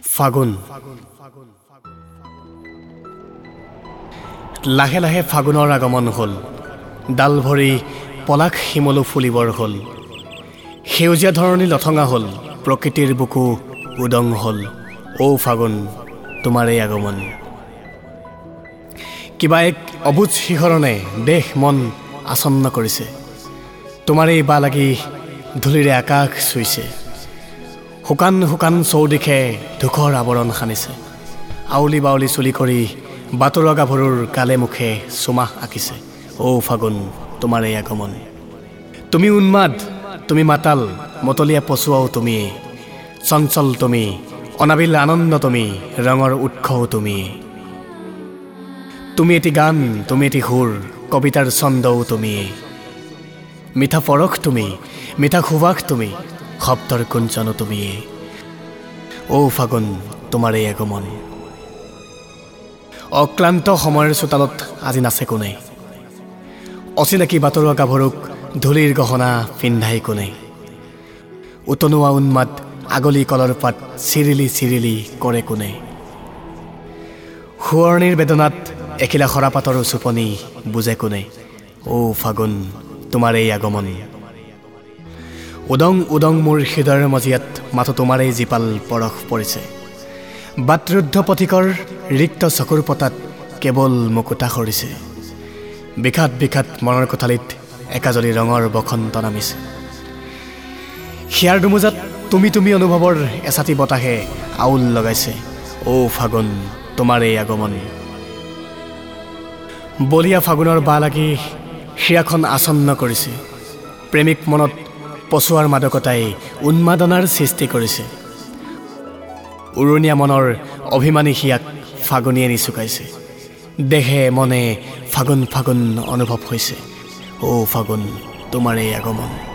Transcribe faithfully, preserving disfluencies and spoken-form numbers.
ফাগুন লাহে লাহে ফাগুনৰ আগমন হ'ল। ডাল ভৰি পলাশ শিমলু ফুলিবৰ হ'ল। সেউজীয়া ধৰণী লঠঙা হ'ল, প্ৰকৃতিৰ বুকু উদং হ'ল। ঔ ফাগুন তোমাৰেই আগমন। কিবা এক অবুজ শিহৰণে দেহ মন আচন্ন কৰিছে। তোমাৰেই বা লাগি ধূলিৰে আকাশ চুইছে। শুকান শুকান চৌদিশে ধূসৰ আৱৰণ সানিছে। আউলি বাউলি চুলি কৰি বাটৰুৱা গাভৰুৰ কালে মুখে চুমাহ আঁকিছে। ঔ ফাগুন তোমাৰেই আগমন। তুমি উন্মাদ, তুমি মাতাল, মতলীয়া পচুৱাও তুমিয়ে। চঞ্চল তুমি, অনাবিল আনন্দ তুমি, ৰঙৰ উৎসও তুমি। তুমি এটি গান, তুমি এটি সুৰ, কবিতাৰ ছন্দও তুমিয়ে। মিঠা পৰশ তুমি, মিঠা সুবাস তুমি, শব্দৰ কুঞ্চনো তুমিয়ে। ঔ ফাগুন তোমাৰেই আগমন। অক্লান্ত সময়ৰ চোতালত আজি নাচে কোনে? অচিনাকি বাটৰুৱা গাভৰুক ধূলিৰ গহনা পিন্ধাই কোনে? উতনুৱা উন্মাদ আগলি কলৰ পাত চিৰিলি চিৰিলি কৰে কোনে? সোঁৱৰণিৰ বেদনাত এখিলা সৰাপাতৰ চুপনি বুজে কোনে? ঔ ফাগুন তোমাৰেই আগমন। উদং উদং মোৰ হৃদয়ৰ মজিয়াত মাথো তোমাৰেই জীপাল পৰশ পৰিছে। বাটৰুদ্ধ পথিকৰ ৰিক্ত চকুৰ পতাত কেৱল মুকুতা সৰিছে। বিষাদ বিষাদ মনৰ কোঠালিত একাজলি ৰঙৰ বসন্ত নামিছে। হিয়াৰ দুমোজাত তুমি তুমি অনুভৱৰ এচাতি বতাহে আউল লগাইছে। ঔ ফাগুন তোমাৰেই আগমন। বলিয়া ফাগুনৰ বা লাগি হিয়াখন আচন্ন কৰিছে। প্ৰেমিক মনত পচুৱাৰ মাদকতাই উন্মাদনাৰ সৃষ্টি কৰিছে। উৰণীয়া মনৰ অভিমানী হিয়াক ফাগুনীয়ে নিচুকাইছে। দেহে মনে ফাগুন ফাগুন অনুভৱ হৈছে। ঔ ফাগুন তোমাৰেই আগমন।